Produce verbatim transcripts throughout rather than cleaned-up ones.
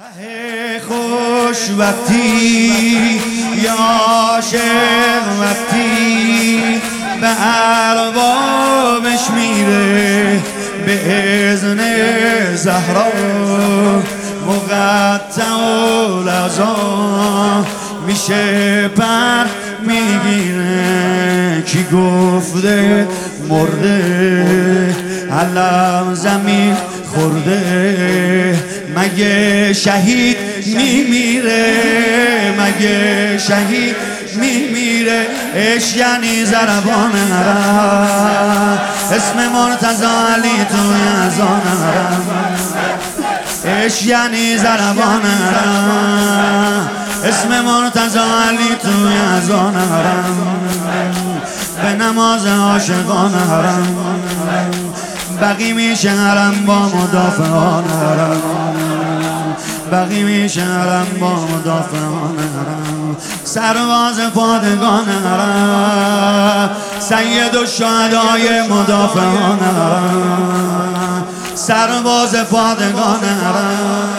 خوش وقتی یا عاشق وقتی به اربابش میره به اذن زهرا مقطع العزا میشه پر میگیره کی گفته مرده علم زمین خورده مگه شهید میمیره مگه شهید میمیره عشق یعنی ضربان حرم اسم مرتضی علی توی اذان حرم عشق یعنی ضربان حرم اسم مرتضی علی توی اذان حرم به نماز عاشقان حرم بقی میشه حرم با مدافعان حرم بقی میشه حرم با مدافعان حرم سرباز پادگان حرم سید الشهدای مدافعان حرم سرباز پادگان حرم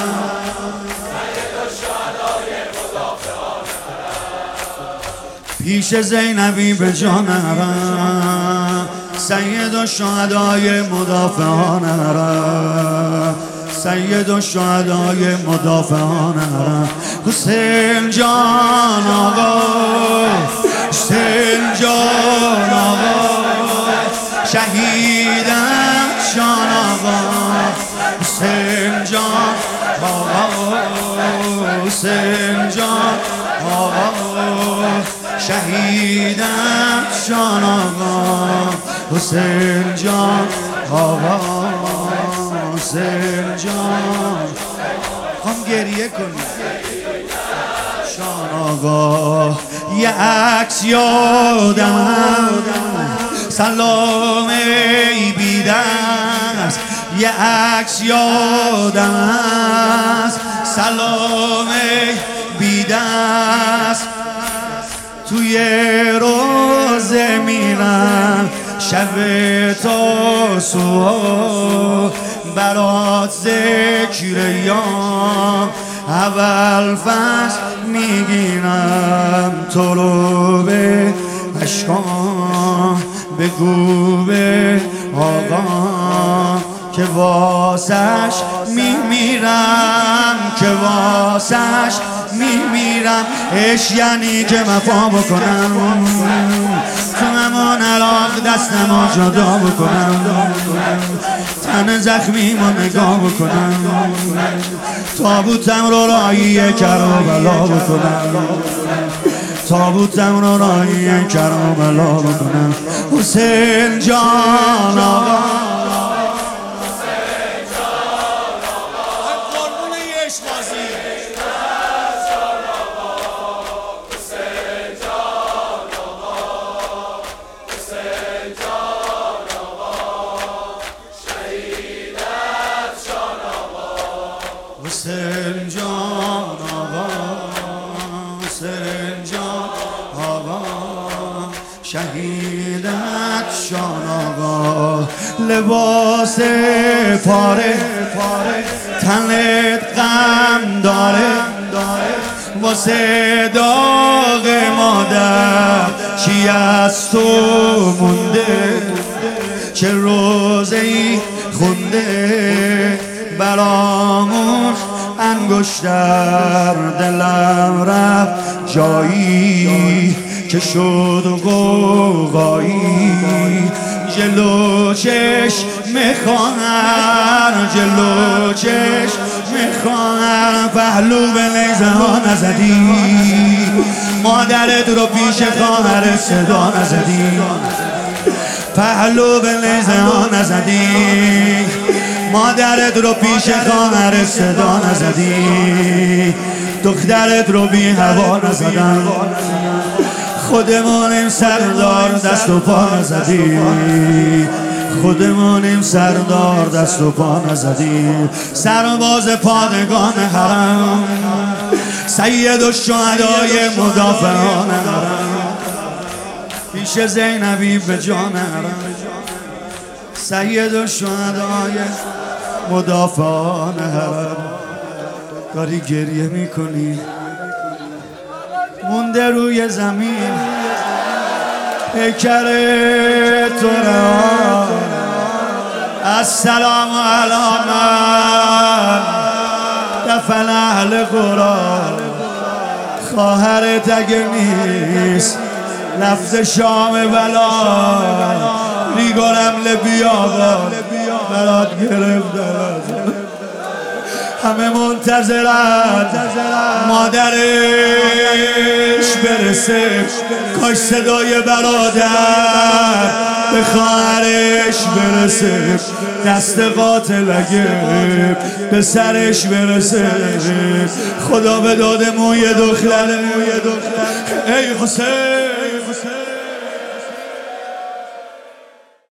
پیش زینبی به جان حرم سید الشهدای مدافعان حرم سید الشهدای مدافعان حرم حسین جان آقا حسین جان آقا شهیدم جان آقا حسین جان آقا حسین جان آقا شهیدم جان آقا حسین جان آقا حسین جان هم گریه کنی جان آقا یه عکس یادم سلام ای بیدست یه عکس یادم سلام ای بیدست توی روزه میرم شب تا صبح برات ذکر یام اول فصل میگیرم تو رو به اشکام بگو به آقا که واسش میمیرم که واسش میمیرم عشق یعنی که وفا بکنم تو همون عراق دستمو جدا بکنم تن زخمیمو نگاه بکنم تابوتم رو راهی کربلا بکنم تابوتم رو راهی کربلا بکنم حسین جان آقا حسین جان آقا حسین جان آقا شهیدت شان آقا لباس پاره تنت غم داره واسه داغ مادر چی از تو مونده چه روزی خونده برامون انگشتر دلم رفت جایی که شد غوغایی جلو چشم خواهر جلو چشم خواهر پهلو به نیزه ها نزدی مادرت رو پیش خواهر صدا نزدی پهلو به نیزه ها نزدی مادرت رو پیش خواهر صدا نزدی دخترت رو بی هوا نزدن خودمونیم سردار دست و پا نزدی خودمونیم سردار دست و پا نزدی سرباز پادگان حرم سید الشهدای مدافعان حرم پیش زینبی به جان حرم سید الشهدای مدافعان حرم داری گریه میکنی مونده روی زمین پیکر تو را السلام علی من دفن اهل قرآن خواهرت اگه نیست رفته شام بلا ریگارم لبیابان برات گرفتن همه منتظرن مادرش برسه کاش صدای برادر به خواهرش برسه دست قاتل اگه به سرش برسه خدا به داد موی دختر ای حسین